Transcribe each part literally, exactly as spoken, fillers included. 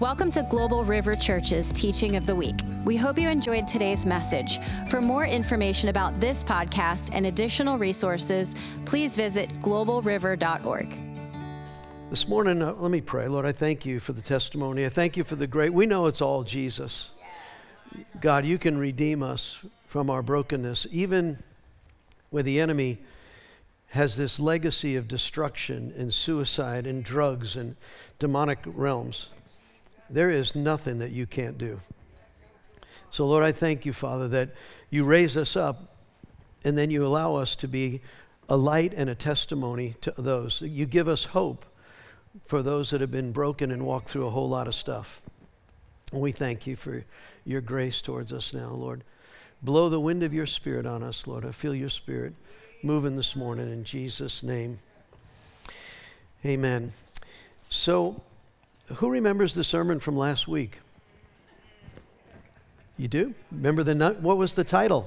Welcome to Global River Church's Teaching of the Week. We hope you enjoyed today's message. For more information about this podcast and additional resources, please visit global river dot org. This morning, uh, let me pray. Lord, I thank you for the testimony. I thank you for the great, we know it's all Jesus. God, you can redeem us from our brokenness, even where the enemy has this legacy of destruction and suicide and drugs and demonic realms. There is nothing that you can't do. So, Lord, I thank you, Father, that you raise us up and then you allow us to be a light and a testimony to those. You give us hope for those that have been broken and walked through a whole lot of stuff. And we thank you for your grace towards us now, Lord. Blow the wind of your Spirit on us, Lord. I feel your Spirit moving this morning in Jesus' name. Amen. So, who remembers the sermon from last week? You do? Remember the what was the title?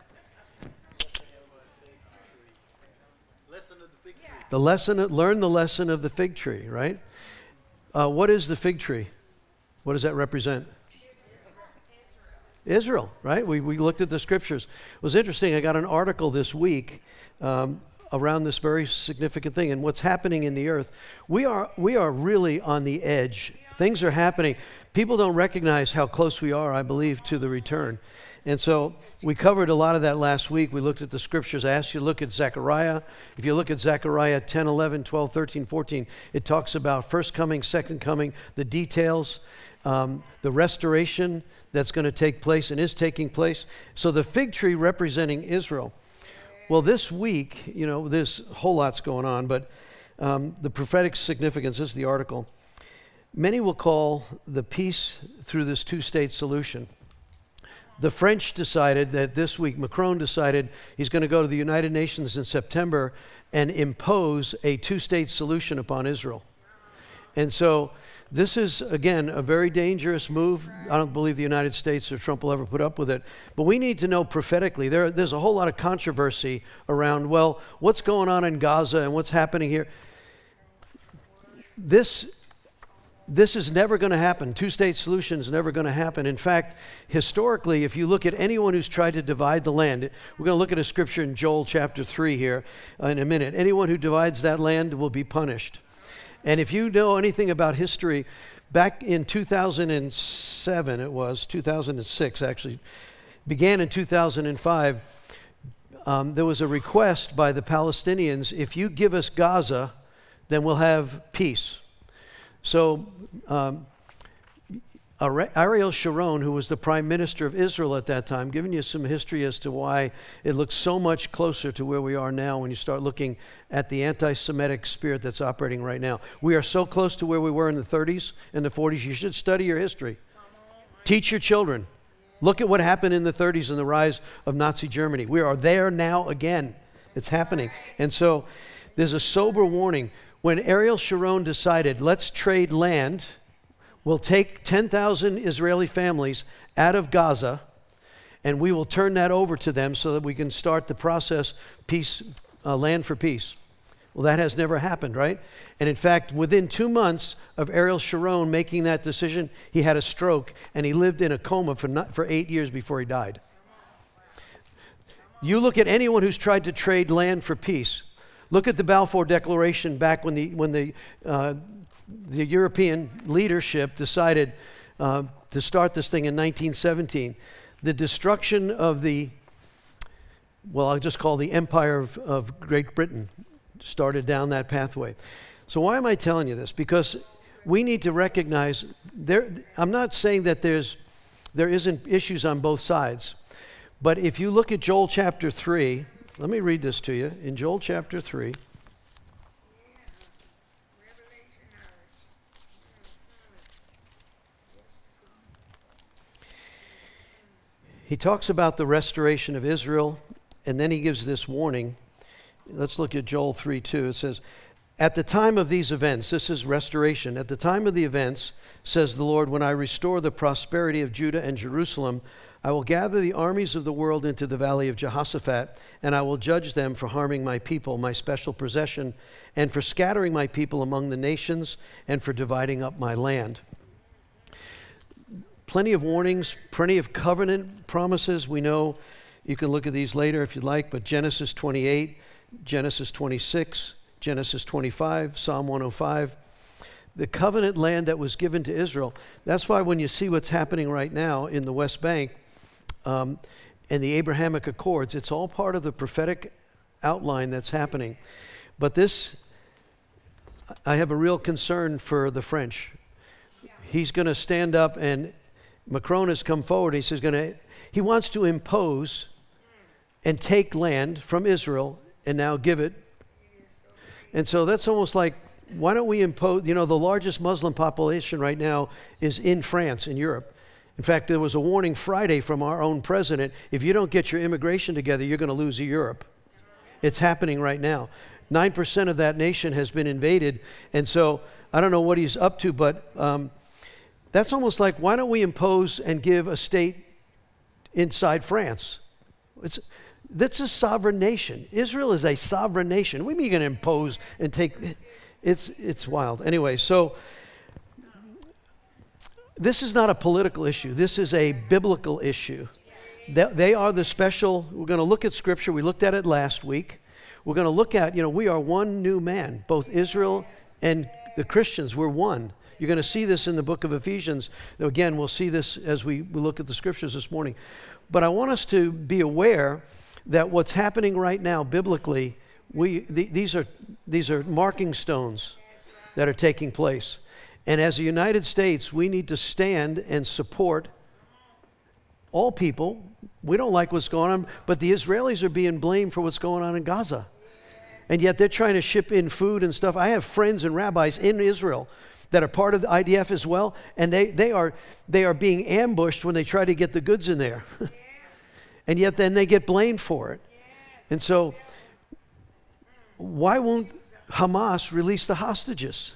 Lesson of the fig tree. The lesson, learn the lesson of the fig tree, right? Uh, what is the fig tree? What does that represent? Israel, Israel, right? We we looked at the scriptures. It was interesting. I got an article this week um, around this very significant thing and what's happening in the earth. We are we are really on the edge. Things are happening. People don't recognize how close we are, I believe, to the return. And so we covered a lot of that last week. We looked at the scriptures. I asked you to look at Zechariah. If you look at Zechariah ten, eleven, twelve, thirteen, fourteen, it talks about first coming, second coming, the details, um, the restoration that's going to take place and is taking place. So the fig tree representing Israel. Well, this week, you know, there's a whole lot's going on, but um, the prophetic significance, this is the article. Many will call the peace through this two-state solution. The French decided that this week, Macron decided he's going to go to the United Nations in September and impose a two-state solution upon Israel. And so this is, again, a very dangerous move. I don't believe the United States or Trump will ever put up with it. But we need to know prophetically. There, there's a whole lot of controversy around, well, what's going on in Gaza and what's happening here. This, this is never going to happen. Two-state solution is never going to happen. In fact, historically, if you look at anyone who's tried to divide the land, we're going to look at a scripture in Joel chapter three here in a minute. Anyone who divides that land will be punished. And if you know anything about history, back in two thousand seven, it was, two thousand six actually, began in two thousand five, um, there was a request by the Palestinians, if you give us Gaza, then we'll have peace. So um, Ariel Sharon, who was the prime minister of Israel at that time, giving you some history as to why it looks so much closer to where we are now when you start looking at the anti-Semitic spirit that's operating right now. We are so close to where we were in the thirties and the forties. You should study your history. Teach your children. Look at what happened in the thirties and the rise of Nazi Germany. We are there now again. It's happening. And so there's a sober warning. When Ariel Sharon decided, let's trade land, we'll take ten thousand Israeli families out of Gaza, and we will turn that over to them so that we can start the process, peace, uh, land for peace. Well, that has never happened, right? And in fact, within two months of Ariel Sharon making that decision, he had a stroke, and he lived in a coma for, not, for eight years before he died. You look at anyone who's tried to trade land for peace. Look at the Balfour Declaration back when the when the uh, the European leadership decided uh, to start this thing in nineteen seventeen. The destruction of the, well, I'll just call the Empire of, of Great Britain started down that pathway. So why am I telling you this? Because we need to recognize there. I'm not saying that there's there isn't issues on both sides, but if you look at Joel chapter three, let me read this to you. In Joel chapter three. He talks about the restoration of Israel, and then he gives this warning. Let's look at Joel three two. It says, at the time of these events, this is restoration, at the time of the events, says the Lord, when I restore the prosperity of Judah and Jerusalem, I will gather the armies of the world into the valley of Jehoshaphat, and I will judge them for harming my people, my special possession, and for scattering my people among the nations, and for dividing up my land. plenty of warnings, plenty of covenant promises. We know, you can look at these later if you'd like, but Genesis twenty-eight, Genesis twenty-six, Genesis twenty-five, Psalm one oh five. The covenant land that was given to Israel. That's why when you see what's happening right now in the West Bank um, and the Abrahamic Accords, it's all part of the prophetic outline that's happening. But this, I have a real concern for the French. He's going to stand up, and Macron has come forward. He says going to, he wants to impose and take land from Israel and now give it. And so that's almost like, why don't we impose, you know, the largest Muslim population right now is in France, in Europe. In fact, there was a warning Friday from our own president, if you don't get your immigration together, you're going to lose Europe. It's happening right now. nine percent of that nation has been invaded, and so I don't know what he's up to, but um, that's almost like, why don't we impose and give a state inside France? It's, that's a sovereign nation. Israel is a sovereign nation. What do you mean you're going to impose and take... It's it's wild. Anyway, so this is not a political issue. This is a biblical issue. They, they are the special, we're going to look at Scripture. We looked at it last week. We're going to look at, you know, we are one new man. Both Israel and the Christians, we're one. You're going to see this in the book of Ephesians. Again, we'll see this as we, we look at the Scriptures this morning. But I want us to be aware that what's happening right now biblically, we th- these are these are marking stones that are taking place. And as a United States, we need to stand and support all people. We don't like what's going on, but the Israelis are being blamed for what's going on in Gaza. And yet they're trying to ship in food and stuff. I have friends and rabbis in Israel that are part of the I D F as well, and they, they are they are being ambushed when they try to get the goods in there. And yet then they get blamed for it. And so why won't Hamas release the hostages?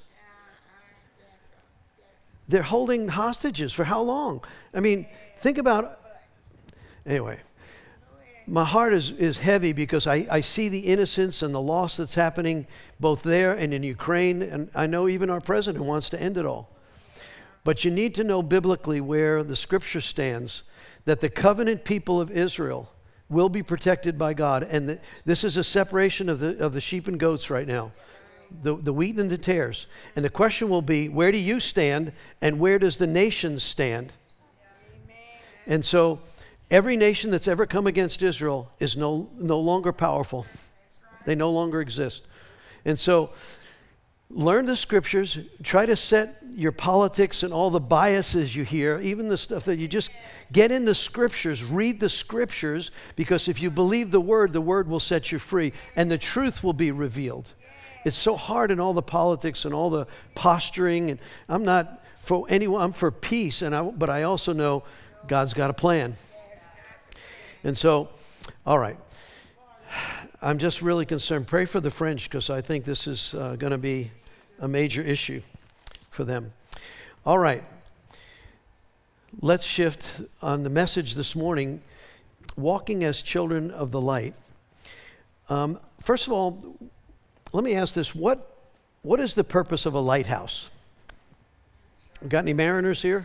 They're holding hostages for how long? I mean, think about, anyway, my heart is, is heavy because I, I see the innocence and the loss that's happening both there and in Ukraine, and I know even our president wants to end it all. But you need to know biblically where the Scripture stands, that the covenant people of Israel will be protected by God. And the, this is a separation of the of the sheep and goats right now, the, the wheat and the tares. And the question will be, where do you stand and where does the nation stand? Amen. And so every nation that's ever come against Israel is no, no longer powerful. Right. They no longer exist. And so learn the Scriptures, try to set your politics and all the biases you hear, even the stuff that you just get in the Scriptures, read the Scriptures, because if you believe the Word, the Word will set you free and the truth will be revealed. It's so hard in all the politics and all the posturing, and I'm not for anyone, I'm for peace, and I, but I also know God's got a plan. And so, all right, I'm just really concerned. Pray for the French, because I think this is uh, going to be a major issue for them. All right. Let's shift on the message this morning, walking as children of the light. Um, first of all, let me ask this. What, what is the purpose of a lighthouse? Got any mariners here?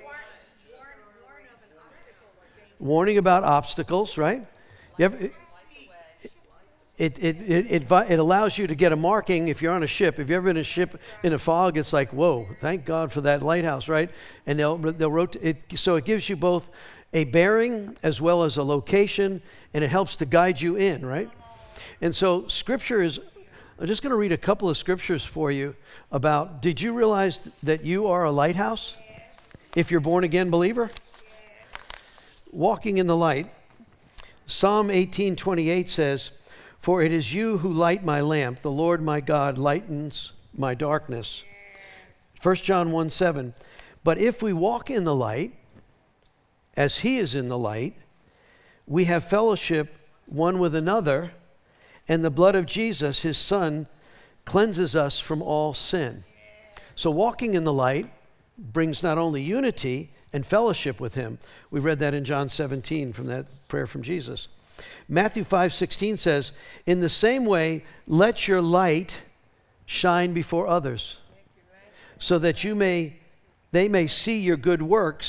Warning about obstacles, right? You have, it, it, it, it, it, it allows you to get a marking if you're on a ship. If you've ever been in a ship in a fog, it's like, whoa, thank God for that lighthouse, right? And they'll, they'll rotate it, so it gives you both a bearing as well as a location, and it helps to guide you in, right? And so Scripture is, I'm just going to read a couple of scriptures for you about, did you realize that you are a lighthouse if you're born again believer? Walking in the light. Psalm eighteen twenty-eight says, "For it is you who light my lamp. The Lord my God lightens my darkness." First John one seven, "But if we walk in the light, as he is in the light, we have fellowship one with another, and the blood of Jesus, his Son, cleanses us from all sin." So walking in the light brings not only unity and fellowship with him. We read that in John seventeen from that prayer from Jesus. Matthew five sixteen says, "In the same way, let your light shine before others, so that you may they may see your good works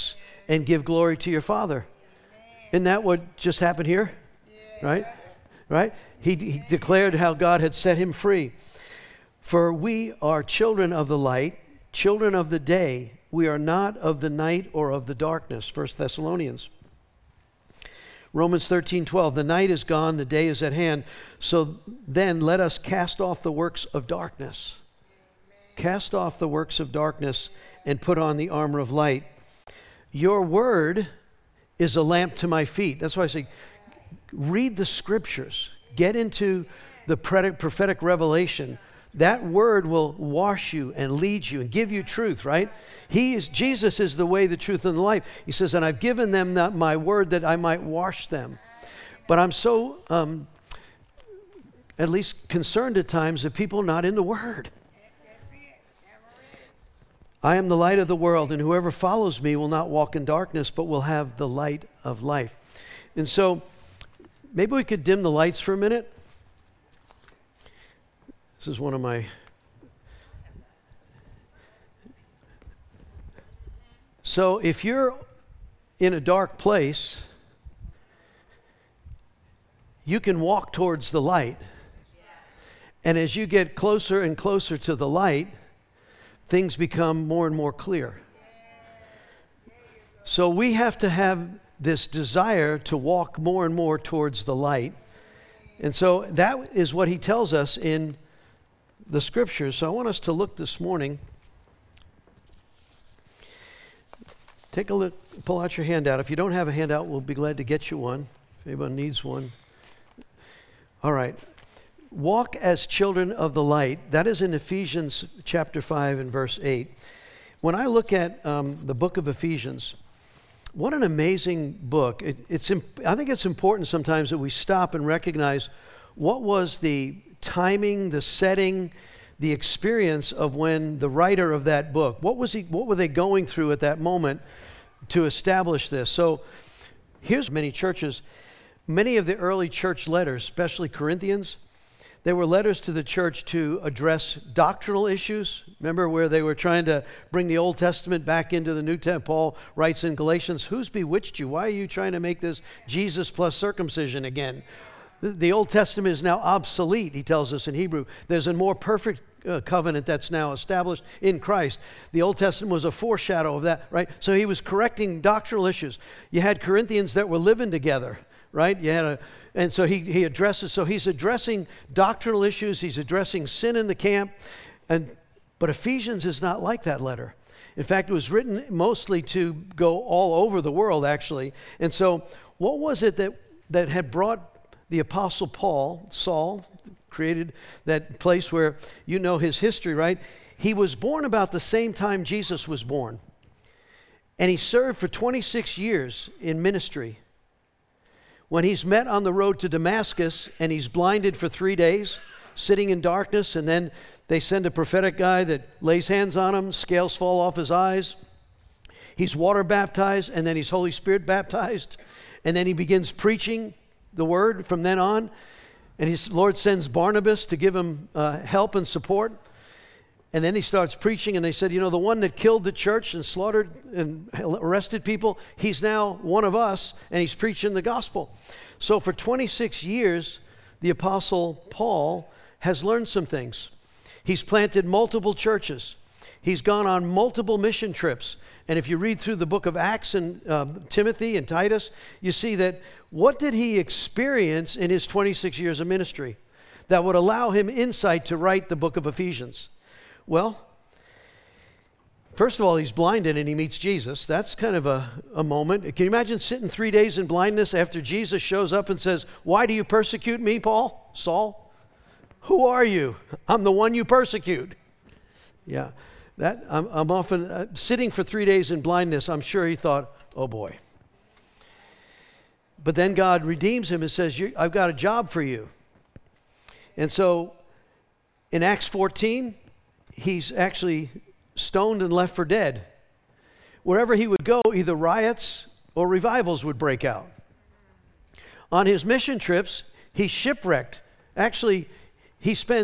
and give glory to your Father. Isn't that what just happened here? Right? Right? He, he declared how God had set him free. For we are children of the light, children of the day. We are not of the night or of the darkness. First Thessalonians. Romans thirteen twelve. The night is gone, the day is at hand. So then let us cast off the works of darkness. Cast off the works of darkness and put on the armor of light. Your word is a lamp to my feet. That's why I say, read the scriptures. Get into the prophetic revelation. That word will wash you and lead you and give you truth, right? He is, Jesus is the way, the truth, and the life. He says, and I've given them that, my word that I might wash them. But I'm so, um, at least concerned at times that people are not in the word. I am the light of the world, and whoever follows me will not walk in darkness, but will have the light of life. And so, maybe we could dim the lights for a minute. This is one of my... So, if you're in a dark place, you can walk towards the light. And as you get closer and closer to the light, things become more and more clear. So we have to have this desire to walk more and more towards the light. And so that is what he tells us in the scriptures. So I want us to look this morning. Take a look, pull out your handout. If you don't have a handout, we'll be glad to get you one. If anyone needs one. All right. Walk as children of the light. That is in Ephesians chapter five and verse eight. When I look at um, the book of Ephesians, what an amazing book. It, it's imp- I think it's important sometimes that we stop and recognize what was the timing, the setting, the experience of when the writer of that book, what was he, what were they going through at that moment to establish this? So here's many churches, many of the early church letters, especially Corinthians, they were letters to the church to address doctrinal issues. Remember where they were trying to bring the Old Testament back into the New Testament? Paul writes in Galatians, who's bewitched you? Why are you trying to make this Jesus plus circumcision again? The, the Old Testament is now obsolete, he tells us in Hebrew. There's a more perfect uh, covenant that's now established in Christ. The Old Testament was a foreshadow of that, right? So he was correcting doctrinal issues. You had Corinthians that were living together, right? You had a And so he, he addresses, so he's addressing doctrinal issues, he's addressing sin in the camp, and but Ephesians is not like that letter. In fact, it was written mostly to go all over the world, actually. And so what was it that, that had brought the Apostle Paul, Saul, created that place where you know his history, right? He was born about the same time Jesus was born. And he served for twenty-six years in ministry. When he's met on the road to Damascus and he's blinded for three days, sitting in darkness, and then they send a prophetic guy that lays hands on him, scales fall off his eyes. He's water baptized, and then he's Holy Spirit baptized, and then he begins preaching the word from then on. And his Lord sends Barnabas to give him uh, help and support. And then he starts preaching, and they said, you know, the one that killed the church and slaughtered and arrested people, he's now one of us, and he's preaching the gospel. So for twenty-six years, the Apostle Paul has learned some things. He's planted multiple churches. He's gone on multiple mission trips. And if you read through the book of Acts and uh, Timothy and Titus, you see that what did he experience in his twenty-six years of ministry that would allow him insight to write the book of Ephesians? Well, first of all, he's blinded and he meets Jesus. That's kind of a, a moment. Can you imagine sitting three days in blindness after Jesus shows up and says, why do you persecute me, Paul? Saul? Who are you? I'm the one you persecute. Yeah, that I'm, I'm often uh, sitting for three days in blindness. I'm sure he thought, oh boy. But then God redeems him and says, I've got a job for you. And so in Acts fourteen, he's actually stoned and left for dead. Wherever he would go, either riots or revivals would break out. On his mission trips, he's shipwrecked. Actually, he spends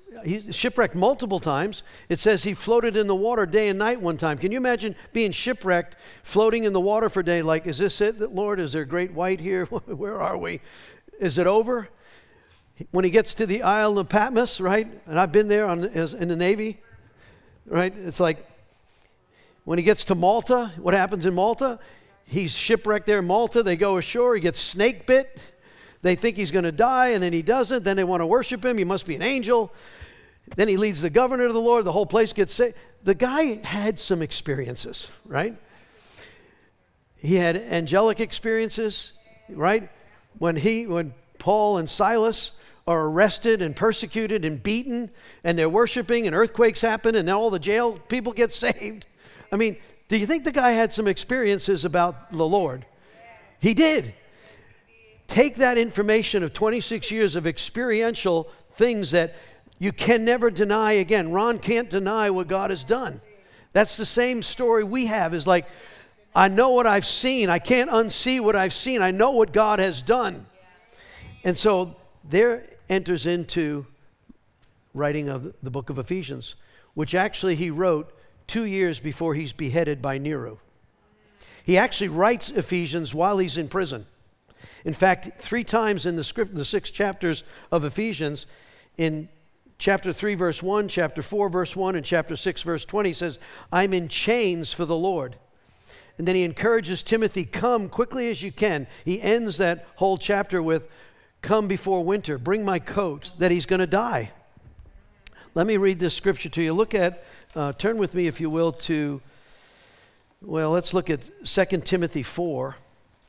he shipwrecked multiple times. It says he floated in the water day and night one time. Can you imagine being shipwrecked, floating in the water for a day? Like, is this it, Lord? Is there a great white here? Where are we? Is it over? When he gets to the Isle of Patmos, right? And I've been there on, as, in the Navy, right? It's like when he gets to Malta, what happens in Malta? He's shipwrecked there in Malta. They go ashore. He gets snake bit. They think he's going to die, and then he doesn't. Then they want to worship him. He must be an angel. Then he leads the governor to the Lord. The whole place gets saved. The guy had some experiences, right? He had angelic experiences, right? When he, when Paul and Silas are arrested and persecuted and beaten, and they're worshiping, and earthquakes happen, and all the jail people get saved. I mean, do you think the guy had some experiences about the Lord? He did. Take that information of twenty-six years of experiential things that you can never deny again. Ron can't deny what God has done. That's the same story we have. Is like, I know what I've seen. I can't unsee what I've seen. I know what God has done. And so there enters into writing of the book of Ephesians, which actually he wrote two years before he's beheaded by Nero. He actually writes Ephesians while he's in prison. In fact, three times in the script, the six chapters of Ephesians, in chapter three, verse one, chapter four, verse one, and chapter six, verse twenty, he says, I'm in chains for the Lord. And then he encourages Timothy, come quickly as you can. He ends that whole chapter with, come before winter, bring my coat, that he's going to die. Let me read this scripture to you. Look at, uh, turn with me, if you will, to, well, let's look at Second Timothy four.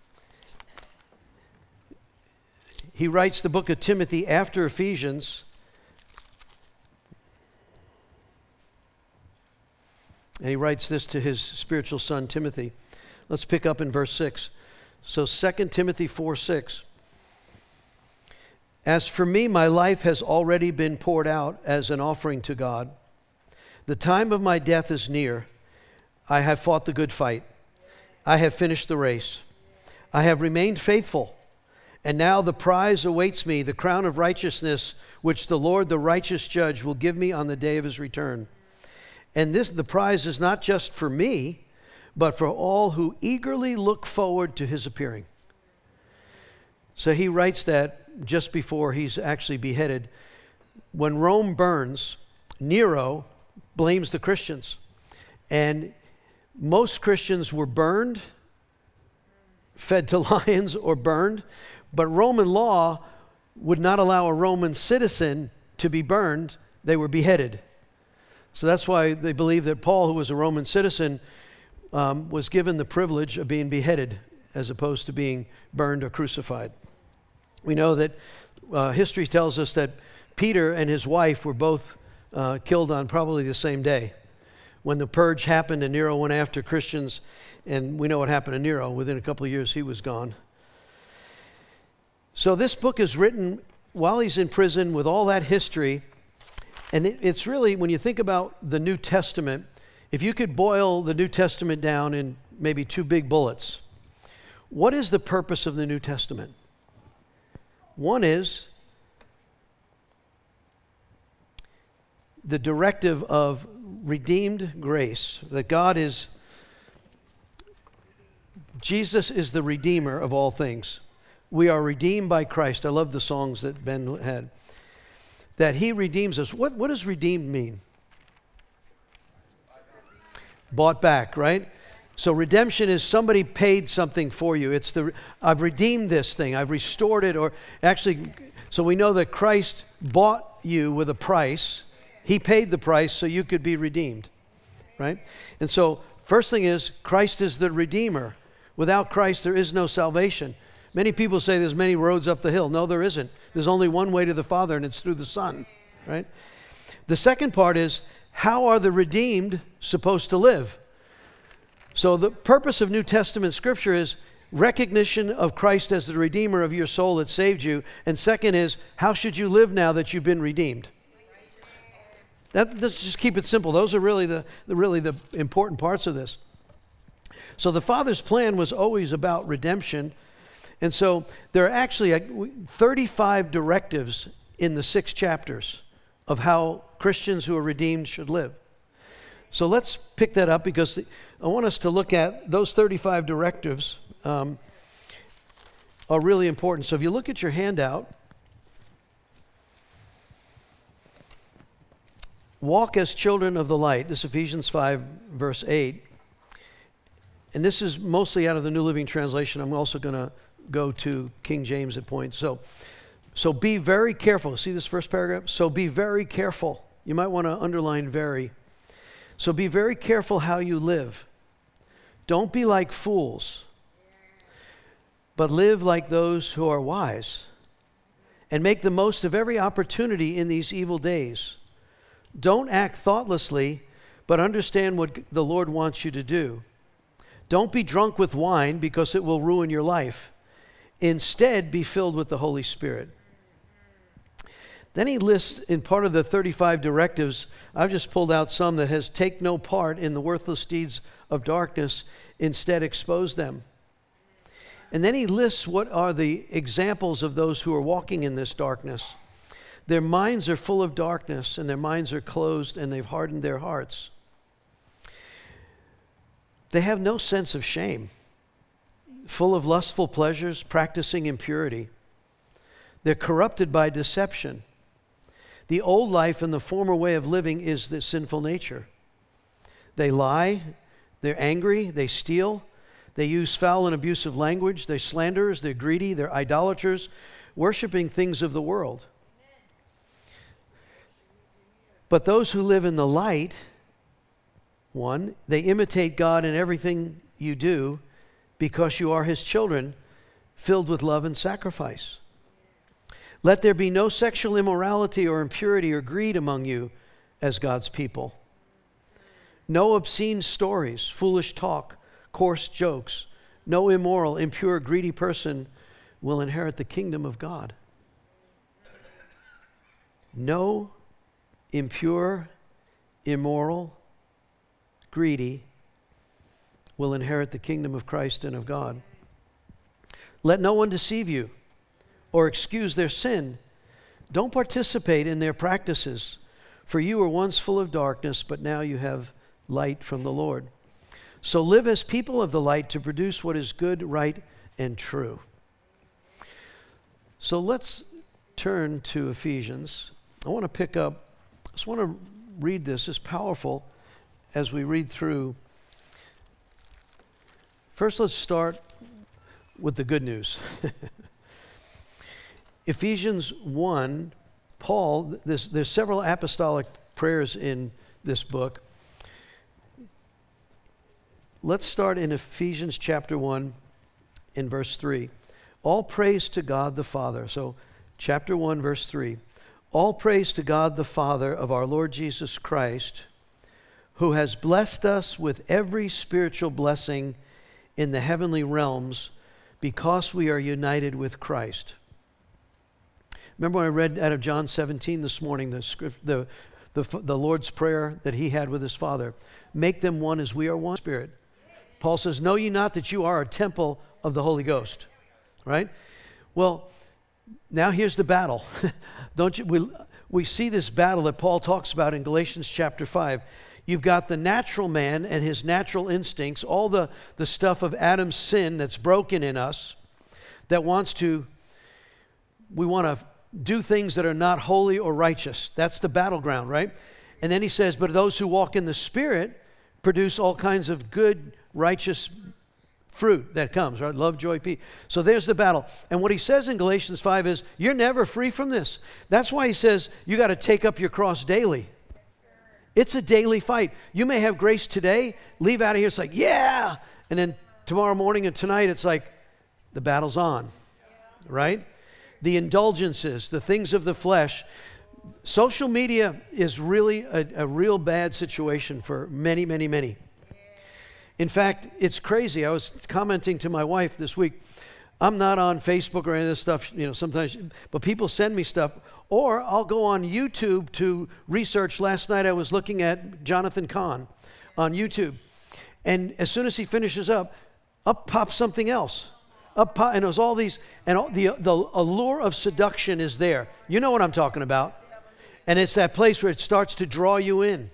He writes the book of Timothy after Ephesians. And he writes this to his spiritual son, Timothy. Let's pick up in verse six. So Second Timothy four six. As for me, my life has already been poured out as an offering to God. The time of my death is near. I have fought the good fight. I have finished the race. I have remained faithful. And now the prize awaits me, the crown of righteousness, which the Lord, the righteous judge, will give me on the day of his return. And this, the prize is not just for me, but for all who eagerly look forward to his appearing. So he writes that just before he's actually beheaded. When Rome burns, Nero blames the Christians. And most Christians were burned, fed to lions, or burned. But Roman law would not allow a Roman citizen to be burned. They were beheaded. So that's why they believe that Paul, who was a Roman citizen, um, was given the privilege of being beheaded as opposed to being burned or crucified. We know that uh, history tells us that Peter and his wife were both uh, killed on probably the same day. When the purge happened and Nero went after Christians, and we know what happened to Nero. Within a couple of years, he was gone. So this book is written while he's in prison with all that history. And it, it's really, when you think about the New Testament, if you could boil the New Testament down in maybe two big bullets, what is the purpose of the New Testament? One is the directive of redeemed grace, that God is, Jesus is the Redeemer of all things. We are redeemed by Christ. I love the songs that Ben had. That he redeems us. What, what does redeemed mean? Bought back, right? So redemption is somebody paid something for you. It's the, I've redeemed this thing. I've restored it. Or actually, so we know that Christ bought you with a price. He paid the price so you could be redeemed, right? And so first thing is, Christ is the Redeemer. Without Christ, there is no salvation. Many people say there's many roads up the hill. No, there isn't. There's only one way to the Father, and it's through the Son, right? The second part is, how are the redeemed supposed to live? So the purpose of New Testament Scripture is recognition of Christ as the Redeemer of your soul that saved you. And second is, how should you live now that you've been redeemed? That, let's just keep it simple. Those are really the, the really the important parts of this. So the Father's plan was always about redemption. And so there are actually thirty-five directives in the six chapters of how Christians who are redeemed should live. So let's pick that up, because I want us to look at those thirty-five directives um, are really important. So if you look at your handout, walk as children of the light. This is Ephesians five, verse eight. And this is mostly out of the New Living Translation. I'm also going to go to King James at points. So, so be very careful. See this first paragraph? So be very careful. You might want to underline very. So be very careful how you live. Don't be like fools, but live like those who are wise, and make the most of every opportunity in these evil days. Don't act thoughtlessly, but understand what the Lord wants you to do. Don't be drunk with wine, because it will ruin your life. Instead, be filled with the Holy Spirit. Then he lists, in part of the thirty-five directives, I've just pulled out some that has take no part in the worthless deeds of darkness, instead expose them. And then he lists what are the examples of those who are walking in this darkness. Their minds are full of darkness, and their minds are closed, and they've hardened their hearts. They have no sense of shame, full of lustful pleasures, practicing impurity. They're corrupted by deception. The old life and the former way of living is the sinful nature. They lie, they're angry, they steal, they use foul and abusive language, they're slanderers, they're greedy, they're idolaters, worshiping things of the world. But those who live in the light, one, they imitate God in everything you do, because you are his children, filled with love and sacrifice. Let there be no sexual immorality or impurity or greed among you as God's people. No obscene stories, foolish talk, coarse jokes. No immoral, impure, greedy person will inherit the kingdom of God. No impure, immoral, greedy will inherit the kingdom of Christ and of God. Let no one deceive you or excuse their sin. Don't participate in their practices, for you were once full of darkness, but now you have light from the Lord. So live as people of the light to produce what is good, right, and true. So let's turn to Ephesians. I want to pick up, I just want to read this. It's powerful as we read through. First, let's start with the good news. Ephesians one, Paul, this, there's several apostolic prayers in this book. Let's start in Ephesians chapter one in verse three. All praise to God the Father. So chapter one, verse three. All praise to God the Father of our Lord Jesus Christ, who has blessed us with every spiritual blessing in the heavenly realms, because we are united with Christ. Remember when I read out of John seventeen this morning, the, script, the, the, the Lord's Prayer that he had with his Father? Make them one as we are one Spirit. Paul says, know ye not that you are a temple of the Holy Ghost? Right? Well, now here's the battle. Don't you? We, we see this battle that Paul talks about in Galatians chapter five. You've got the natural man and his natural instincts, all the, the stuff of Adam's sin that's broken in us, that wants to, we want to do things that are not holy or righteous. That's the battleground, right? And then he says, but those who walk in the Spirit produce all kinds of good, righteous fruit that comes, right? Love, joy, peace. So there's the battle. And what he says in Galatians five is, you're never free from this. That's why he says, you got to take up your cross daily. It's a daily fight. You may have grace today, leave out of here, it's like, yeah! And then tomorrow morning and tonight, it's like, the battle's on, right? The indulgences, the things of the flesh. Social media is really a, a real bad situation for many, many, many. In fact, it's crazy. I was commenting to my wife this week. I'm not on Facebook or any of this stuff, you know, sometimes, but people send me stuff. Or I'll go on YouTube to research. Last night I was looking at Jonathan Cahn on YouTube. And as soon as he finishes up, up pops something else. Up pop, and it was all these, and all, the, the allure of seduction is there. You know what I'm talking about. And it's that place where it starts to draw you in.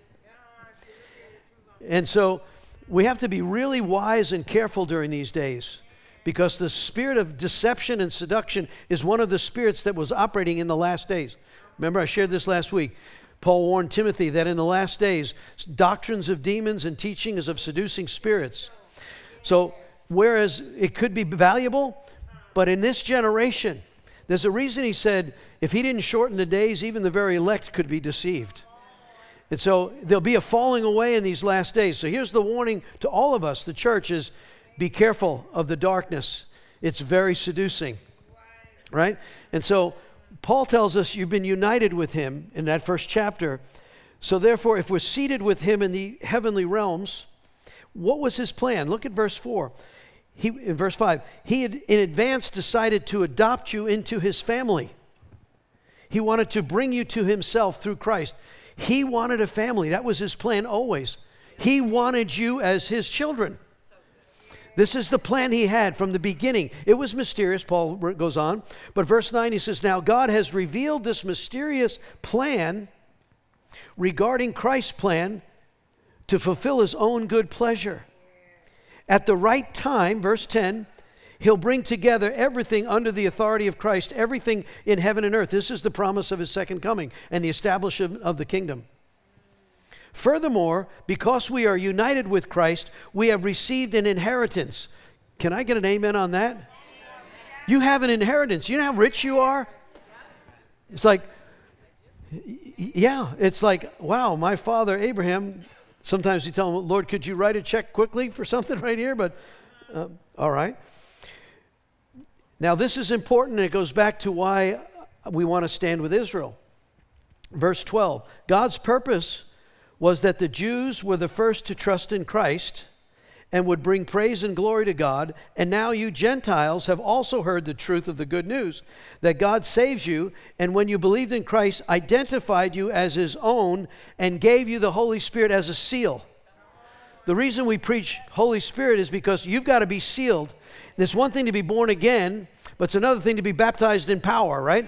And so we have to be really wise and careful during these days, because the spirit of deception and seduction is one of the spirits that was operating in the last days. Remember, I shared this last week. Paul warned Timothy that in the last days, doctrines of demons and teachings of seducing spirits. So, whereas it could be valuable, but in this generation, there's a reason he said, if he didn't shorten the days, even the very elect could be deceived. And so there'll be a falling away in these last days. So here's the warning to all of us, the church, is be careful of the darkness. It's very seducing, right? And so Paul tells us you've been united with him in that first chapter. So therefore, if we're seated with him in the heavenly realms, what was his plan? Look at verse four. He, in verse five, he had in advance decided to adopt you into his family. He wanted to bring you to himself through Christ. He wanted a family. That was his plan always. He wanted you as his children. This is the plan he had from the beginning. It was mysterious, Paul goes on. But verse nine, he says, now God has revealed this mysterious plan regarding Christ's plan to fulfill his own good pleasure. At the right time, verse ten, he'll bring together everything under the authority of Christ, everything in heaven and earth. This is the promise of his second coming and the establishment of the kingdom. Furthermore, because we are united with Christ, we have received an inheritance. Can I get an amen on that? Amen. You have an inheritance. You know how rich you are? It's like, yeah, it's like, wow, my father Abraham, sometimes you tell him, Lord, could you write a check quickly for something right here? But, uh, all right. Now, this is important, and it goes back to why we want to stand with Israel. Verse twelve, God's purpose was that the Jews were the first to trust in Christ and would bring praise and glory to God. And now you Gentiles have also heard the truth of the good news, that God saves you, and when you believed in Christ, identified you as his own and gave you the Holy Spirit as a seal. The reason we preach Holy Spirit is because you've got to be sealed. It's one thing to be born again, but it's another thing to be baptized in power, right?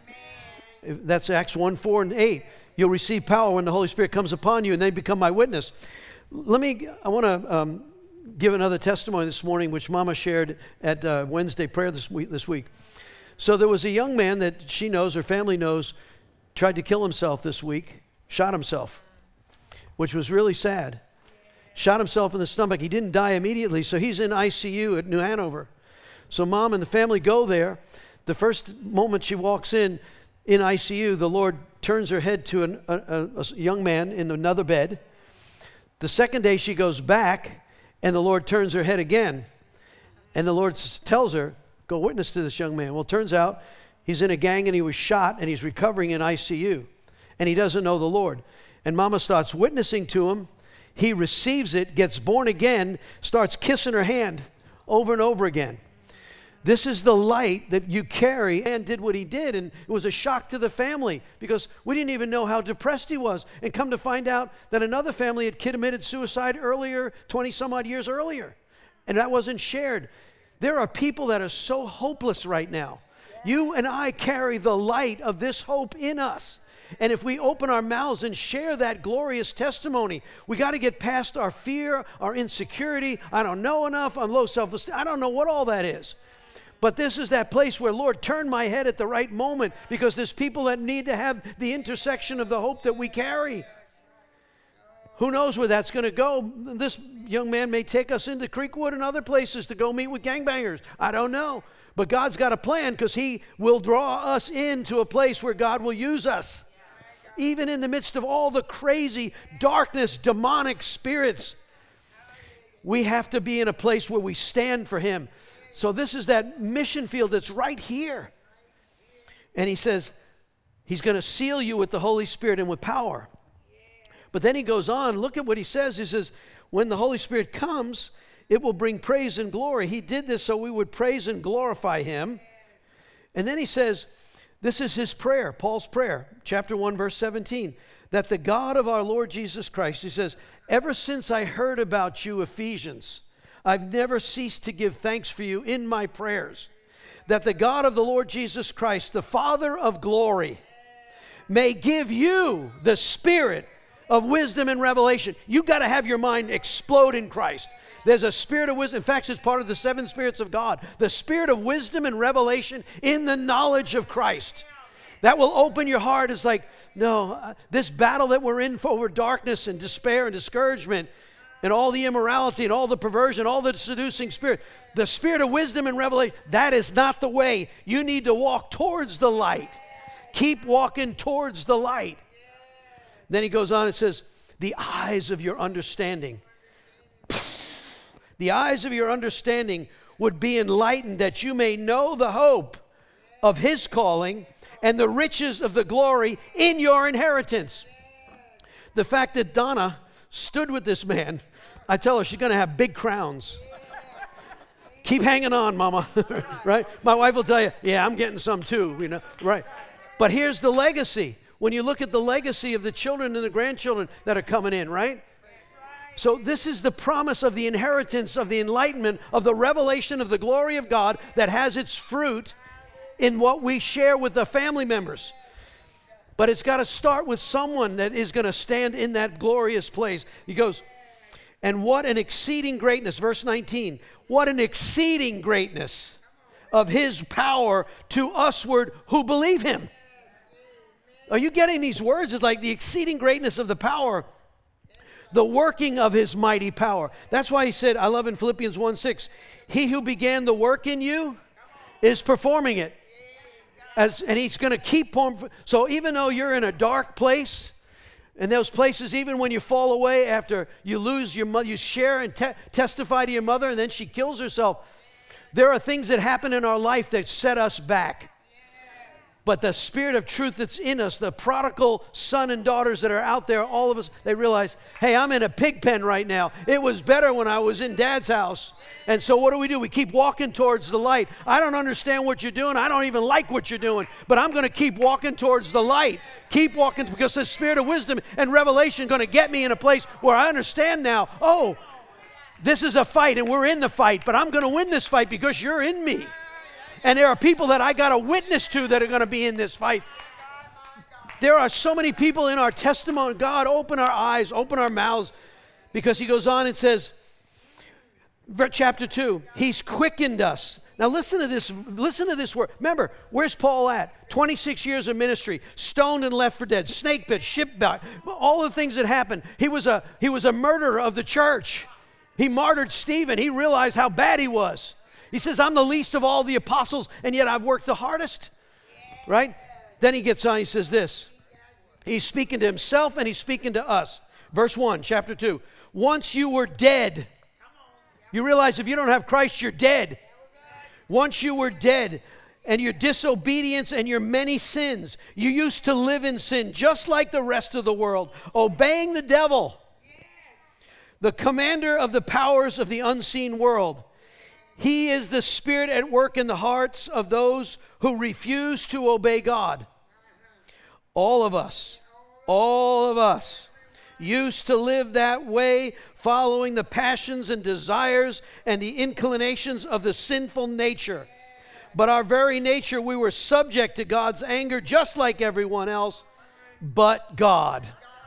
That's Acts one, four, and eight. You'll receive power when the Holy Spirit comes upon you, and they become my witness. Let me, I want to um, give another testimony this morning, which Mama shared at uh, Wednesday prayer this week, this week. So there was a young man that she knows, her family knows, tried to kill himself this week, shot himself, which was really sad. Shot himself in the stomach. He didn't die immediately, so he's in I C U at New Hanover. So Mom and the family go there. The first moment she walks in, in I C U, the Lord turns her head to an, a, a young man in another bed. The second day she goes back, and the Lord turns her head again. And the Lord tells her, go witness to this young man. Well, it turns out he's in a gang and he was shot and he's recovering in I C U. And he doesn't know the Lord. And Mama starts witnessing to him. He receives it, gets born again, starts kissing her hand over and over again. This is the light that you carry, and did what he did, and it was a shock to the family because we didn't even know how depressed he was, and come to find out that another family had committed suicide earlier, twenty some odd years earlier, and that wasn't shared. There are people that are so hopeless right now. You and I carry the light of this hope in us. And if we open our mouths and share that glorious testimony, we got to get past our fear, our insecurity. I don't know enough. I'm low self-esteem. I don't know what all that is. But this is that place where, Lord, turn my head at the right moment, because there's people that need to have the intersection of the hope that we carry. Who knows where that's going to go? This young man may take us into Creekwood and other places to go meet with gangbangers. I don't know. But God's got a plan, because he will draw us into a place where God will use us. Even in the midst of all the crazy darkness, demonic spirits, we have to be in a place where we stand for him. So this is that mission field that's right here. And he says he's going to seal you with the Holy Spirit and with power. But then he goes on, look at what he says. He says, when the Holy Spirit comes, it will bring praise and glory. He did this so we would praise and glorify him. And then he says, this is his prayer, Paul's prayer, chapter one, verse seventeen, that the God of our Lord Jesus Christ, he says, ever since I heard about you, Ephesians, I've never ceased to give thanks for you in my prayers, that the God of the Lord Jesus Christ, the Father of glory, may give you the spirit of wisdom and revelation. You got to have your mind explode in Christ. There's a spirit of wisdom. In fact, it's part of the seven spirits of God. The spirit of wisdom and revelation in the knowledge of Christ. That will open your heart. It's like, no, uh, this battle that we're in for over darkness and despair and discouragement and all the immorality and all the perversion, all the seducing spirit, the spirit of wisdom and revelation, that is not the way. You need to walk towards the light. Keep walking towards the light. Then he goes on and says, the eyes of your understanding. The eyes of your understanding would be enlightened, that you may know the hope of his calling and the riches of the glory in your inheritance. The fact that Donna stood with this man, I tell her she's going to have big crowns. Keep hanging on, mama. Right? My wife will tell you, yeah, I'm getting some too, you know, right? But here's the legacy. When you look at the legacy of the children and the grandchildren that are coming in, right? So this is the promise of the inheritance of the enlightenment of the revelation of the glory of God that has its fruit in what we share with the family members. But it's got to start with someone that is going to stand in that glorious place. He goes, and what an exceeding greatness, verse nineteen, what an exceeding greatness of his power to usward who believe him. Are you getting these words? It's like the exceeding greatness of the power, the working of his mighty power. That's why he said, I love in Philippians one six, he who began the work in you is performing it. As, and he's going to keep on. So even though you're in a dark place, and those places, even when you fall away after you lose your mother, you share and te- testify to your mother, and then she kills herself. There are things that happen in our life that set us back. But the spirit of truth that's in us, the prodigal son and daughters that are out there, all of us, they realize, hey, I'm in a pig pen right now. It was better when I was in Dad's house. And so what do we do? We keep walking towards the light. I don't understand what you're doing. I don't even like what you're doing. But I'm going to keep walking towards the light. Keep walking, because the spirit of wisdom and revelation is going to get me in a place where I understand now, oh, this is a fight and we're in the fight, but I'm going to win this fight because you're in me. And there are people that I got to witness to that are going to be in this fight. There are so many people in our testimony. God, open our eyes, open our mouths, because he goes on and says, chapter two, he's quickened us. Now listen to this, listen to this word. Remember, where's Paul at? twenty-six years of ministry, stoned and left for dead, snake pit, shipwreck, all the things that happened. He was a, he was a murderer of the church. He martyred Stephen. He realized how bad he was. He says, I'm the least of all the apostles, and yet I've worked the hardest, right? Then he gets on, he says this. He's speaking to himself and he's speaking to us. Verse one, chapter two. Once you were dead. You realize if you don't have Christ, you're dead. Once you were dead, and your disobedience and your many sins. You used to live in sin just like the rest of the world, obeying the devil, the commander of the powers of the unseen world. He is the spirit at work in the hearts of those who refuse to obey God. All of us, all of us used to live that way, following the passions and desires and the inclinations of the sinful nature. But our very nature, we were subject to God's anger just like everyone else, but God,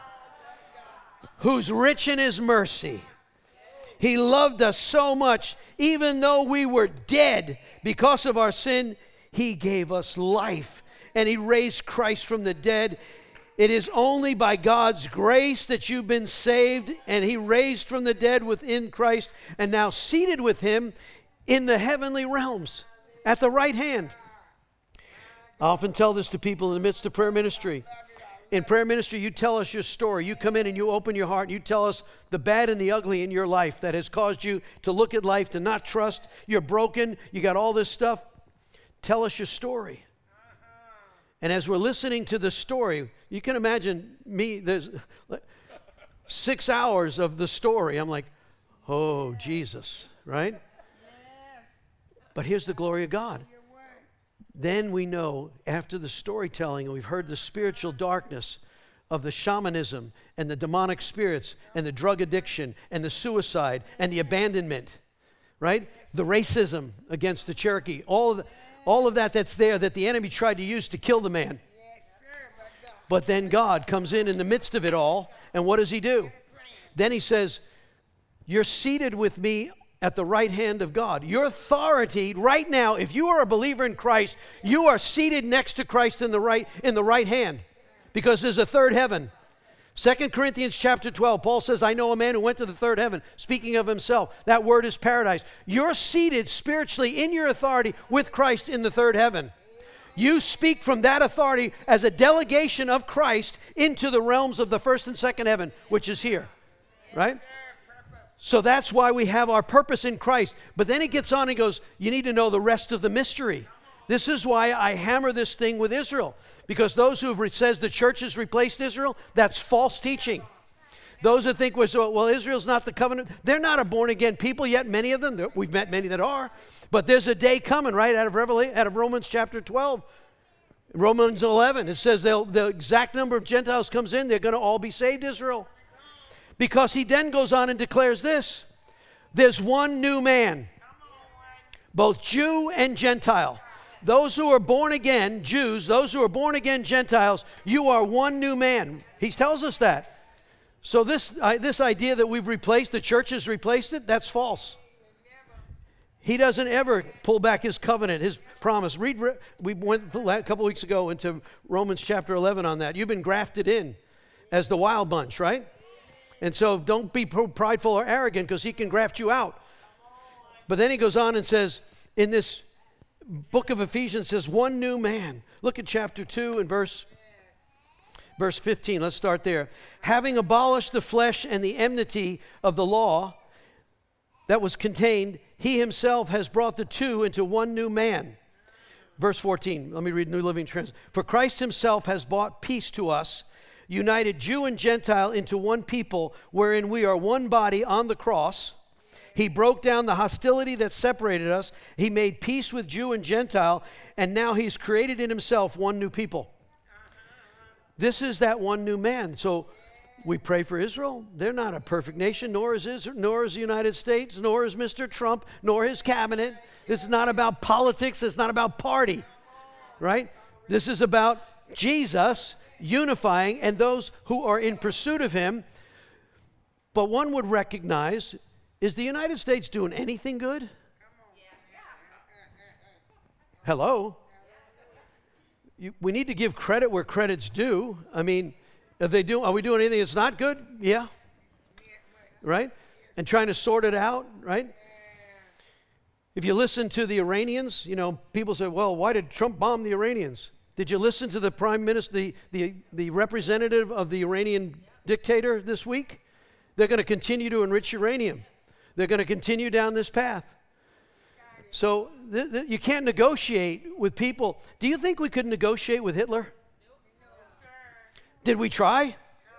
who's rich in his mercy. He loved us so much, even though we were dead because of our sin, he gave us life, and he raised Christ from the dead. It is only by God's grace that you've been saved, and he raised from the dead within Christ, and now seated with him in the heavenly realms at the right hand. I often tell this to people in the midst of prayer ministry. In prayer ministry, you tell us your story. You come in and you open your heart and you tell us the bad and the ugly in your life that has caused you to look at life, to not trust. You're broken. You got all this stuff. Tell us your story. And as we're listening to the story, you can imagine me, there's six hours of the story. I'm like, oh, Jesus, right? Yes. But here's the glory of God. Then we know, after the storytelling, and we've heard the spiritual darkness of the shamanism and the demonic spirits and the drug addiction and the suicide and the abandonment, right? The racism against the Cherokee, all of, the, all of that that's there that the enemy tried to use to kill the man. But then God comes in in the midst of it all, and what does he do? Then he says, you're seated with me at the right hand of God. Your authority right now, if you are a believer in Christ, you are seated next to Christ in the right, in the right hand, because there's a third heaven. Second Corinthians chapter twelve, Paul says, I know a man who went to the third heaven, speaking of himself. That word is paradise. You're seated spiritually in your authority with Christ in the third heaven. You speak from that authority as a delegation of Christ into the realms of the first and second heaven, which is here, right? So that's why we have our purpose in Christ. But then he gets on and goes, you need to know the rest of the mystery. This is why I hammer this thing with Israel. Because those who re- says the church has replaced Israel, that's false teaching. Those who think, well, Israel's not the covenant, they're not a born-again people yet, many of them. We've met many that are. But there's a day coming, right, out of Revelation, out of Romans chapter twelve. Romans eleven, it says the exact number of Gentiles comes in, they're going to all be saved, Israel. Because he then goes on and declares this, there's one new man, both Jew and Gentile. Those who are born again, Jews, those who are born again Gentiles, you are one new man. He tells us that. So this, uh, this idea that we've replaced, the church has replaced it, that's false. He doesn't ever pull back his covenant, his promise. Read, we went a couple weeks ago into Romans chapter eleven on that. You've been grafted in as the wild bunch, right? And so don't be prideful or arrogant because he can graft you out. But then he goes on and says, in this book of Ephesians, says one new man. Look at chapter two and verse, verse fifteen. Let's start there. Having abolished the flesh and the enmity of the law that was contained, he himself has brought the two into one new man. Verse fourteen, let me read New Living Translation. For Christ himself has brought peace to us, united Jew and Gentile into one people, wherein we are one body on the cross. He broke down the hostility that separated us. He made peace with Jew and Gentile, and now he's created in himself one new people. This is that one new man. So we pray for Israel. They're not a perfect nation, nor is Israel, nor is the United States, nor is Mister Trump, nor his cabinet. This is not about politics. It's not about party, right? This is about Jesus unifying and those who are in pursuit of him. But one would recognize, is the United States doing anything good? Hello? You, we need to give credit where credit's due. I mean, if they do, are we doing anything that's not good? Yeah. Right? And trying to sort it out, right? If you listen to the Iranians, you know, people say, well, why did Trump bomb the Iranians? Did you listen to the prime minister, the, the, the representative of the Iranian dictator this week? They're going to continue to enrich uranium. They're going to continue down this path. So th- th- you can't negotiate with people. Do you think we could negotiate with Hitler? Did we try?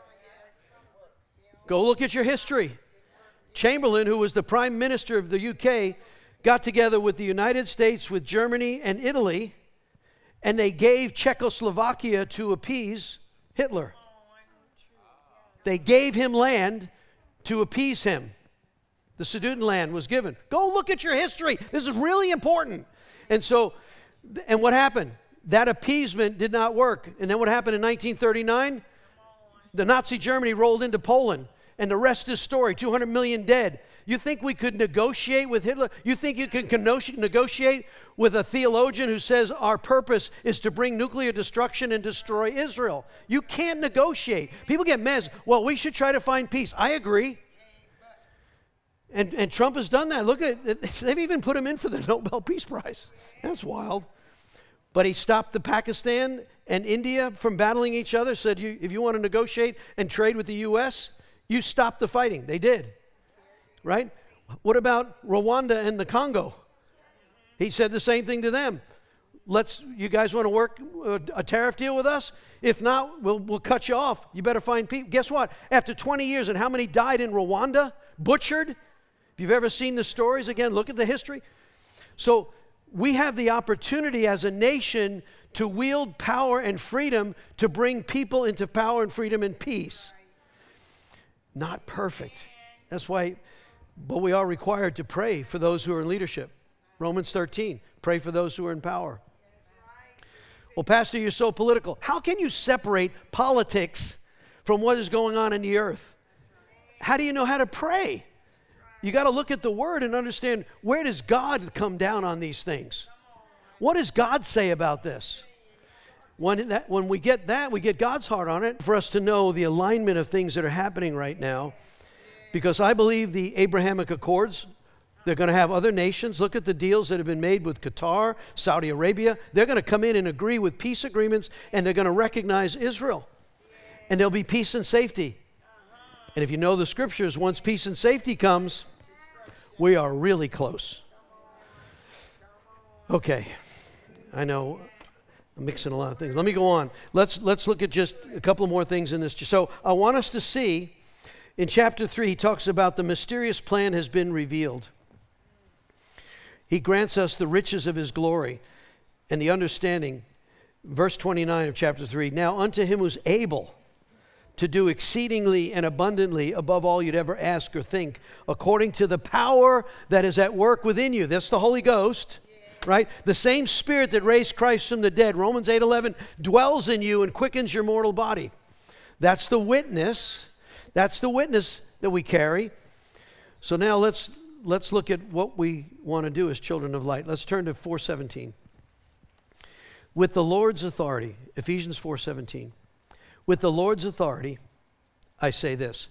Go look at your history. Chamberlain, who was the prime minister of the U K, got together with the United States, with Germany and Italy, and they gave Czechoslovakia to appease Hitler. They gave him land to appease him. The Sudetenland was given. Go look at your history. This is really important. And so, and what happened? That appeasement did not work. And then what happened in nineteen thirty-nine? The Nazi Germany rolled into Poland. And the rest is story. two hundred million dead. You think we could negotiate with Hitler? You think you can negotiate with a theologian who says our purpose is to bring nuclear destruction and destroy Israel? You can't negotiate. People get mad. Well, we should try to find peace. I agree. And, and Trump has done that. Look at it. They've even put him in for the Nobel Peace Prize. That's wild. But he stopped the Pakistan and India from battling each other, said, you, if you want to negotiate and trade with the U S, you stop the fighting. They did. Right? What about Rwanda and the Congo? He said the same thing to them. Let's, you guys want to work a tariff deal with us? If not, we'll, we'll cut you off. You better find people. Guess what? After twenty years, and how many died in Rwanda? Butchered? If you've ever seen the stories, again, look at the history. So we have the opportunity as a nation to wield power and freedom to bring people into power and freedom and peace. Not perfect. That's why, but we are required to pray for those who are in leadership. Romans thirteen, pray for those who are in power. Well, Pastor, you're so political. How can you separate politics from what is going on in the earth? How do you know how to pray? You got to look at the Word and understand, where does God come down on these things? What does God say about this? When, that, when we get that, we get God's heart on it, for us to know the alignment of things that are happening right now. Because I believe the Abrahamic Accords, they're going to have other nations. Look at the deals that have been made with Qatar, Saudi Arabia. They're going to come in and agree with peace agreements, and they're going to recognize Israel. And there'll be peace and safety. And if you know the scriptures, once peace and safety comes, we are really close. Okay. I know I'm mixing a lot of things. Let me go on. Let's let's look at just a couple more things in this. So I want us to see, in chapter three, he talks about the mysterious plan has been revealed. He grants us the riches of his glory and the understanding. Verse twenty-nine of chapter three, now unto him who's able to do exceedingly and abundantly above all you'd ever ask or think, according to the power that is at work within you. That's the Holy Ghost, right? The same Spirit that raised Christ from the dead, Romans eight eleven, dwells in you and quickens your mortal body. That's the witness. That's the witness that we carry. So now let's let's look at what we want to do as children of light. Let's turn to four seventeen. With the Lord's authority, Ephesians four seventeen. With the Lord's authority, I say this.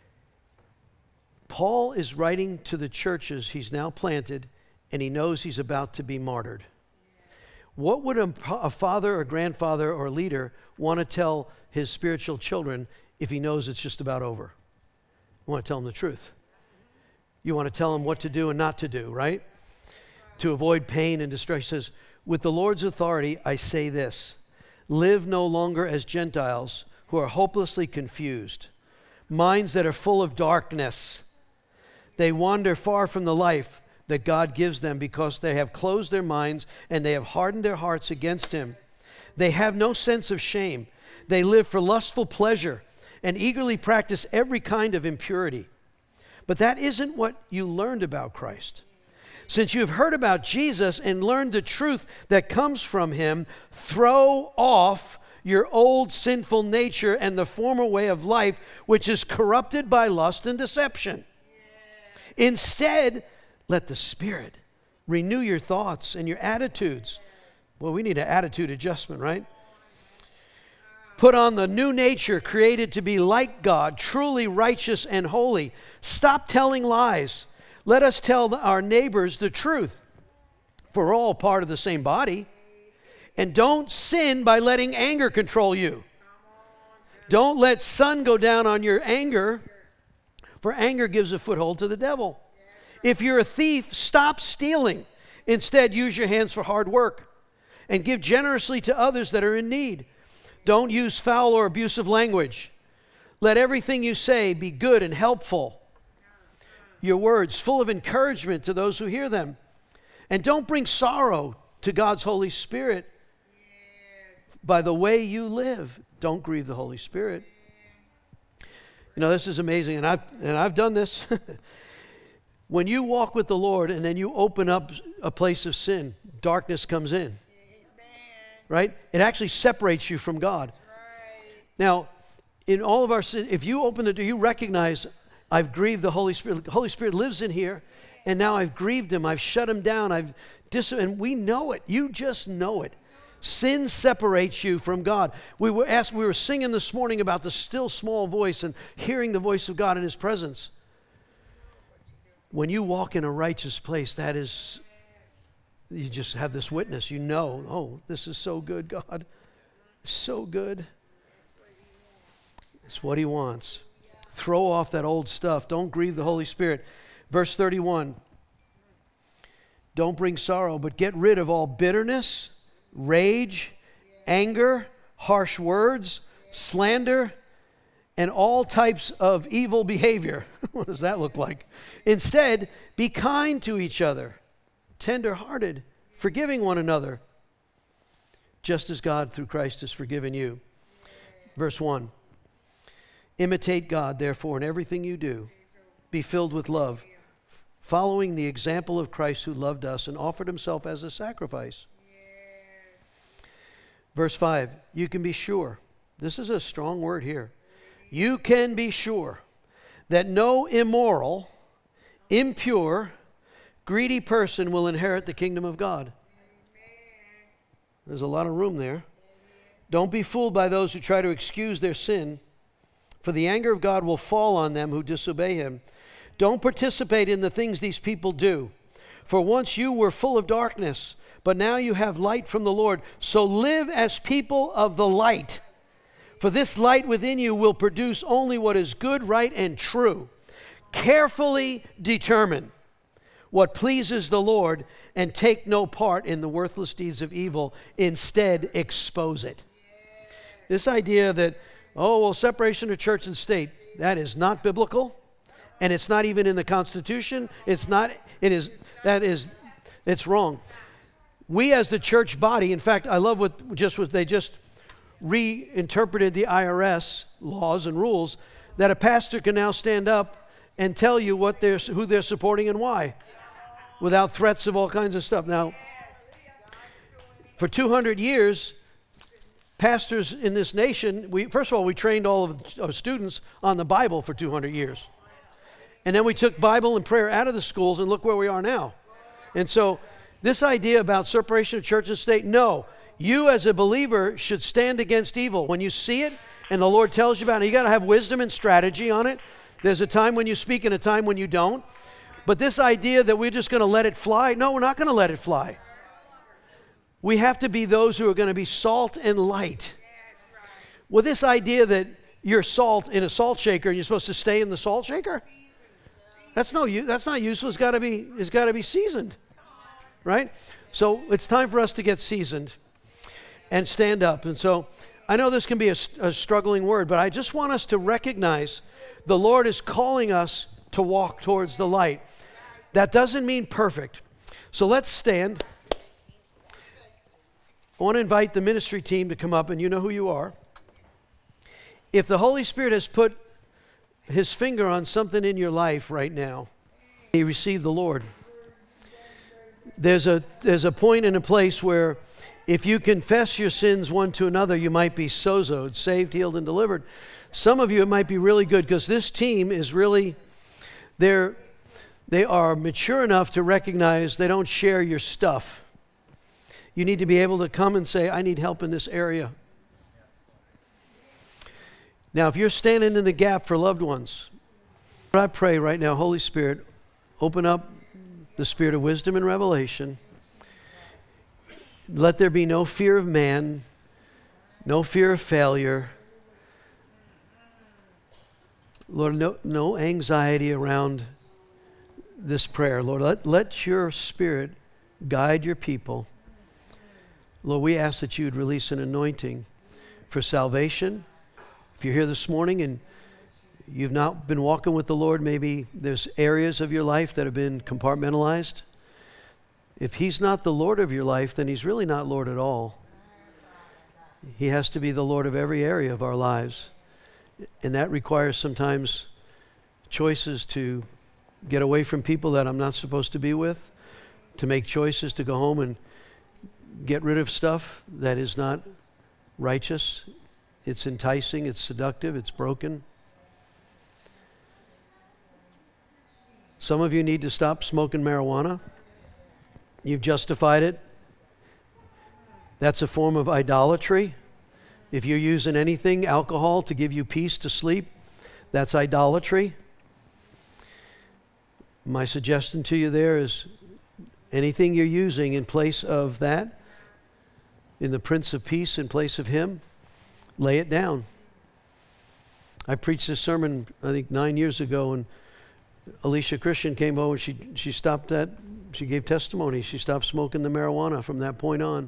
Paul is writing to the churches he's now planted, and he knows he's about to be martyred. What would a, a father or grandfather or leader want to tell his spiritual children if he knows it's just about over? You want to tell them the truth. You want to tell them what to do and not to do, right? To avoid pain and distress. He says, with the Lord's authority, I say this. Live no longer as Gentiles who are hopelessly confused, minds that are full of darkness. They wander far from the life that God gives them because they have closed their minds and they have hardened their hearts against him. They have no sense of shame. They live for lustful pleasure and eagerly practice every kind of impurity. But that isn't what you learned about Christ. Since you've heard about Jesus and learned the truth that comes from him, throw off your old sinful nature and the former way of life, which is corrupted by lust and deception. Yeah. Instead, let the Spirit renew your thoughts and your attitudes. Well, we need an attitude adjustment, right? Put on the new nature created to be like God, truly righteous and holy. Stop telling lies. Let us tell our neighbors the truth, for we're all part of the same body. And don't sin by letting anger control you. Don't let sun go down on your anger, for anger gives a foothold to the devil. If you're a thief, stop stealing. Instead, use your hands for hard work and give generously to others that are in need. Don't use foul or abusive language. Let everything you say be good and helpful. Your words full of encouragement to those who hear them. And don't bring sorrow to God's Holy Spirit by the way you live. Don't grieve the Holy Spirit. You know, this is amazing, and I've, and I've done this. When you walk with the Lord and then you open up a place of sin, darkness comes in. Right? It actually separates you from God. Now, in all of our sin, if you open the door, you recognize, I've grieved the Holy Spirit. The Holy Spirit lives in here, and now I've grieved him. I've shut him down. I've dis- and we know it. You just know it. Sin separates you from God. We were asked, we were singing this morning about the still small voice and hearing the voice of God in his presence. When you walk in a righteous place, that is, you just have this witness. You know, oh, this is so good, God. So good. It's what he wants. Throw off that old stuff. Don't grieve the Holy Spirit. Verse thirty-one. Don't bring sorrow, but get rid of all bitterness, rage, anger, harsh words, slander, and all types of evil behavior. What does that look like? Instead, be kind to each other, tender-hearted, forgiving one another, just as God through Christ has forgiven you. Verse one. Imitate God, therefore, in everything you do. Be filled with love, following the example of Christ who loved us and offered himself as a sacrifice. Verse five, you can be sure. This is a strong word here. You can be sure that no immoral, impure, greedy person will inherit the kingdom of God. There's a lot of room there. Don't be fooled by those who try to excuse their sin, for the anger of God will fall on them who disobey him. Don't participate in the things these people do, for once you were full of darkness, but now you have light from the Lord. So live as people of the light, for this light within you will produce only what is good, right, and true. Carefully determine what pleases the Lord, and take no part in the worthless deeds of evil. Instead, expose it. This idea that, oh, well, separation of church and state, that is not biblical, and it's not even in the Constitution. It's not, it is, that is, it's wrong. We as the church body, in fact, I love what just what they just reinterpreted the I R S laws and rules, that a pastor can now stand up and tell you what they're, who they're supporting and why, without threats of all kinds of stuff. Now, for two hundred years, pastors in this nation, we, first of all, we trained all of our students on the Bible for two hundred years. And then we took Bible and prayer out of the schools, and look where we are now. And so this idea about separation of church and state, no. You as a believer should stand against evil. When you see it and the Lord tells you about it, you got to have wisdom and strategy on it. There's a time when you speak and a time when you don't. But this idea that we're just going to let it fly, no, we're not going to let it fly. We have to be those who are going to be salt and light. Well, this idea that you're salt in a salt shaker and you're supposed to stay in the salt shaker, that's no, that's not useful. It's got to be, it's got to be seasoned, right? So it's time for us to get seasoned and stand up. And so I know this can be a, a struggling word, but I just want us to recognize the Lord is calling us to walk towards the light. That doesn't mean perfect. So let's stand. I want to invite the ministry team to come up, and you know who you are. If the Holy Spirit has put his finger on something in your life right now, you receive the Lord. There's a, there's a point and a place where if you confess your sins one to another, you might be sozoed, saved, healed, and delivered. Some of you, it might be really good because this team is really, they're, they are mature enough to recognize they don't share your stuff. You need to be able to come and say, I need help in this area. Now, if you're standing in the gap for loved ones, I pray right now, Holy Spirit, open up the spirit of wisdom and revelation. Let there be no fear of man, no fear of failure. Lord, no, no anxiety around this prayer. Lord, let, let your spirit guide your people. Lord, we ask that you would release an anointing for salvation. If you're here this morning and you've not been walking with the Lord, maybe there's areas of your life that have been compartmentalized. If he's not the Lord of your life, then he's really not Lord at all. He has to be the Lord of every area of our lives. And that requires sometimes choices to get away from people that I'm not supposed to be with, to make choices to go home and get rid of stuff that is not righteous. It's enticing, it's seductive, it's broken. Some of you need to stop smoking marijuana. You've justified it. That's a form of idolatry. If you're using anything, alcohol, to give you peace to sleep, that's idolatry. My suggestion to you there is anything you're using in place of that, in the Prince of Peace, in place of him, lay it down. I preached this sermon, I think, nine years ago, and Alicia Christian came over and she, she stopped that. She gave testimony. She stopped smoking the marijuana from that point on.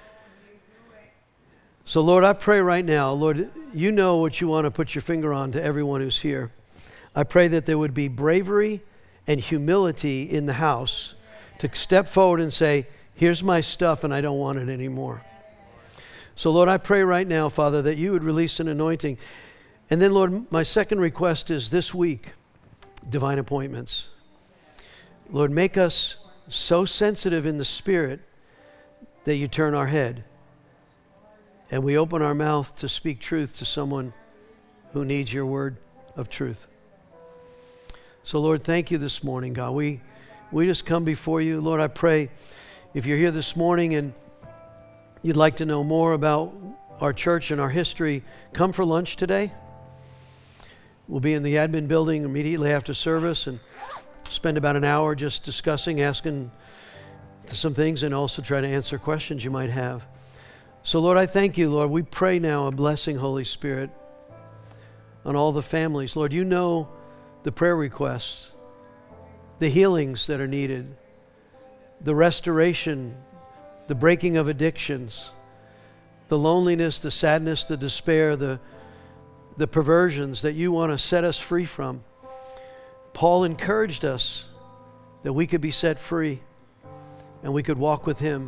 So, Lord, I pray right now, Lord, you know what you want to put your finger on to everyone who's here. I pray that there would be bravery and humility in the house to step forward and say, here's my stuff and I don't want it anymore. So, Lord, I pray right now, Father, that you would release an anointing. And then, Lord, my second request is this week, divine appointments. Lord, make us so sensitive in the spirit that you turn our head. and we open our mouth to speak truth to someone who needs your word of truth. So, Lord, thank you this morning, God. We, we just come before you. Lord, I pray if you're here this morning and you'd like to know more about our church and our history, come for lunch today. We'll be in the admin building immediately after service and spend about an hour just discussing, asking some things, and also try to answer questions you might have. So, Lord, I thank you, Lord. We pray now a blessing, Holy Spirit, on all the families. Lord, you know the prayer requests, the healings that are needed, the restoration, the breaking of addictions, the loneliness, the sadness, the despair, the, the perversions that you want to set us free from. Paul encouraged us that we could be set free and we could walk with him.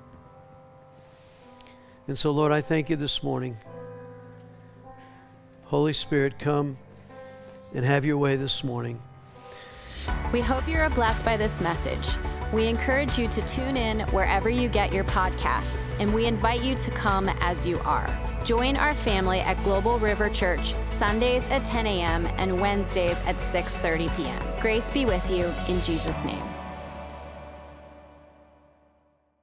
And so, Lord, I thank you this morning. Holy Spirit, come and have your way this morning. We hope you are blessed by this message. We encourage you to tune in wherever you get your podcasts, and we invite you to come as you are. Join our family at Global River Church Sundays at ten a.m. and Wednesdays at six thirty p.m. Grace be with you in Jesus' name.